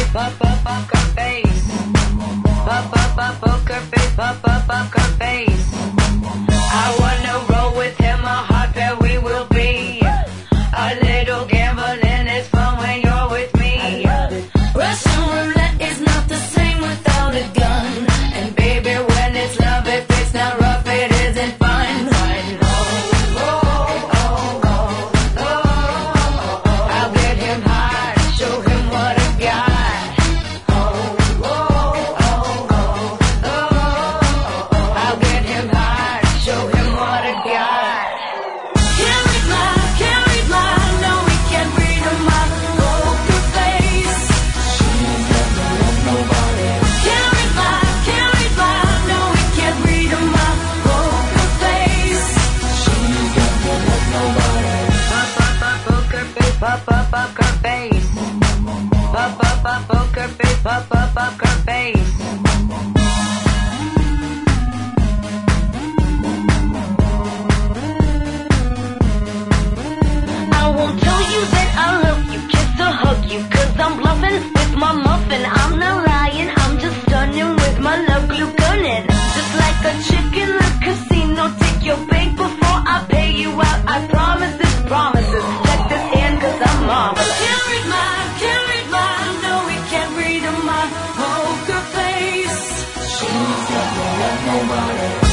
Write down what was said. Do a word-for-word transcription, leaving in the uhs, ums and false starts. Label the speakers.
Speaker 1: Pop up poker face. Pop up up poker face. Pop up poker face. I wanna roll with him, a hot pair we will be. A little gambling is fun when you're with me.
Speaker 2: Russian roulette is not the same without a gun.
Speaker 1: And baby, when it's love, if it's not rough, it isn't fun. Oh, oh, oh, oh, oh. I'll get him high, show him what I got. Oh, oh, oh, oh, oh. I'll get him high, show him what I got.
Speaker 2: Can't read my, can't read my, no, we can't read my poker face.
Speaker 3: She's never loved nobody.
Speaker 2: Can't read my, can't read my, no, we can't read my poker face.
Speaker 3: She's never loved nobody.
Speaker 1: Pop up up poker face, pop up poker face. Pop up up poker face, pop up poker face.
Speaker 2: I won't tell you that I love you, kiss or hug you, cause I'm bluffing with my muffin. I'm not lying, I'm just stunning with my love glue gunning. Just like a chick in the casino, take your bank before I pay you out. I promise this, promises. Check this hand cause I'm marvelous. Can't read my, can't read my, no we can't read my poker face.
Speaker 3: She's never loved nobody.